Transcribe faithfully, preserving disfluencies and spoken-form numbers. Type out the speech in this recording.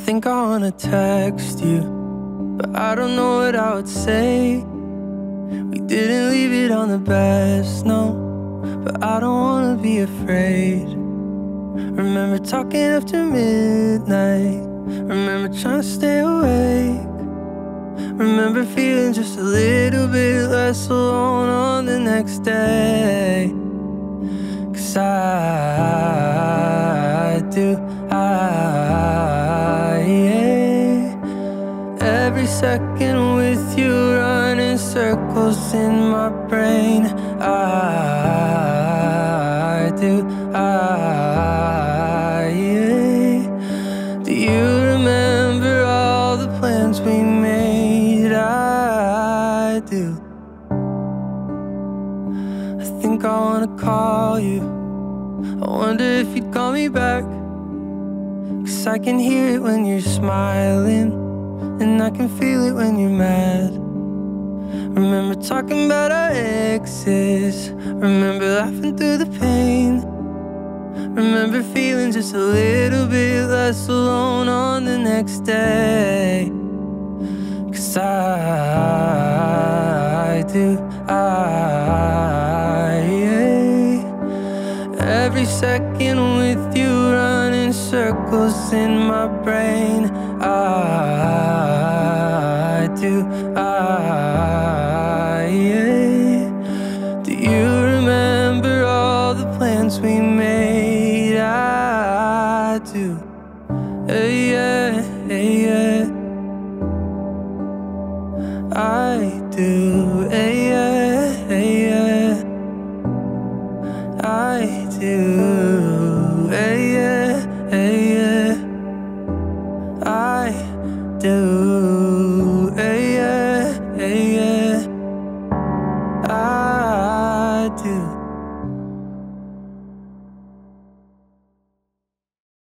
think I wanna text you, but I don't know what I would say. We didn't leave it on the best, no, but I don't wanna be afraid. Remember talking after midnight, remember trying to stay awake. Remember feeling just a little bit less alone on the next day. Cause I do, I, yeah. Every second with you running circles in my brain. I do, I, yeah. Do you remember all the plans we made? I do. I think I wanna call you. I wonder if you'd call me back. Cause I can hear it when you're smiling, and I can feel it when you're mad. Remember talking about our exes, remember laughing through the pain. Remember feeling just a little bit less alone on the next day. Cause I do, I, yeah. Every second with you running circles in my brain. I do, I, yeah. Do you remember all the plans we made? I do, hey, yeah, hey, yeah. I do, hey, yeah, hey, yeah. I do, hey, yeah, hey, yeah. I do, hey, yeah, hey, yeah. I do.